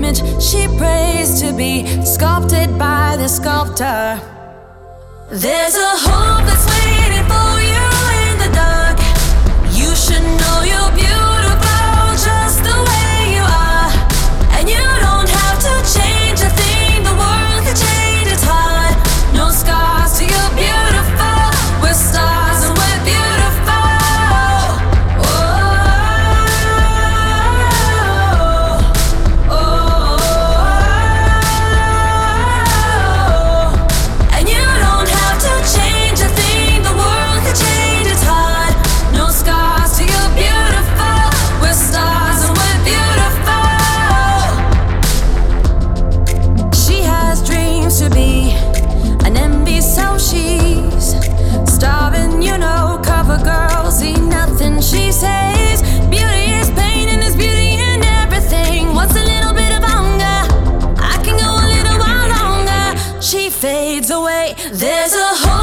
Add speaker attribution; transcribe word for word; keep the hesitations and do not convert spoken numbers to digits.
Speaker 1: image she prays to be sculpted by the sculptor. There's a hope that's waiting for you in the dark. You should know you're beautiful just the way you are, and you don't have to change a thing. The world can change its heart. No scars to you're beautiful. We're stars and we're beautiful. Oh, oh, oh. And you don't have to change a thing. The world can change its heart. No scars to you're beautiful. We're stars and we're beautiful. She has dreams to be an M B, so she's starving, you know. Cover girls see nothing she says. Beauty is pain and there's beauty in everything. What's a little bit of hunger? I can go a little while longer. She fades away. There's a hope